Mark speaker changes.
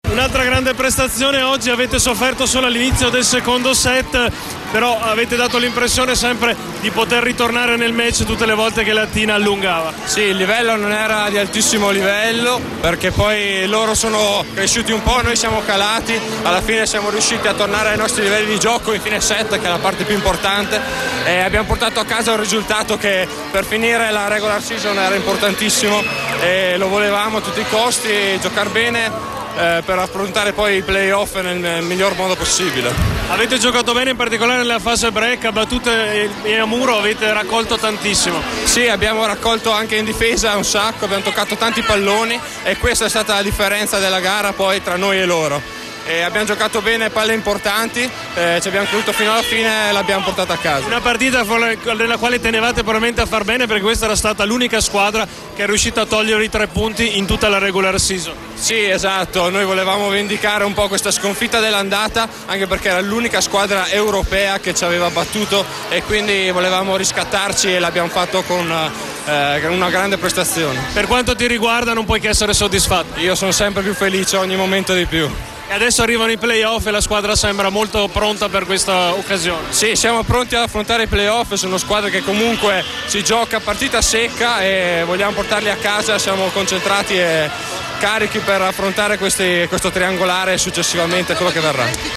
Speaker 1: Un'altra grande prestazione oggi, avete sofferto solo all'inizio del secondo set, però avete dato l'impressione sempre di poter ritornare nel match tutte le volte che Latina allungava.
Speaker 2: Sì, il livello non era di altissimo livello, perché poi loro sono cresciuti un po', noi siamo calati, alla fine siamo riusciti a tornare ai nostri livelli di gioco in fine set, che è la parte più importante, e abbiamo portato a casa un risultato che per finire la regular season era importantissimo e lo volevamo a tutti i costi, giocare bene per affrontare poi i playoff nel miglior modo possibile.
Speaker 1: Avete giocato bene, in particolare nella fase break, a battute e a muro avete raccolto tantissimo.
Speaker 2: Sì, abbiamo raccolto anche in difesa un sacco, abbiamo toccato tanti palloni e questa è stata la differenza della gara poi tra noi e loro. E abbiamo giocato bene palle importanti, ci abbiamo creduto fino alla fine e l'abbiamo portata a casa.
Speaker 1: Una partita nella quale tenevate probabilmente a far bene, perché questa era stata l'unica squadra che è riuscita a togliere i 3 punti in tutta la regular season.
Speaker 2: Sì, esatto, noi volevamo vendicare un po' questa sconfitta dell'andata, anche perché era l'unica squadra europea che ci aveva battuto e quindi volevamo riscattarci e l'abbiamo fatto con una grande prestazione.
Speaker 1: Per quanto ti riguarda non puoi che essere soddisfatto?
Speaker 2: Io sono sempre più felice ogni momento di più.
Speaker 1: E adesso arrivano i playoff e la squadra sembra molto pronta per questa occasione.
Speaker 2: Sì, siamo pronti ad affrontare i playoff, sono squadre che comunque si gioca a partita secca e vogliamo portarli a casa, siamo concentrati e carichi per affrontare questo triangolare e successivamente quello che verrà.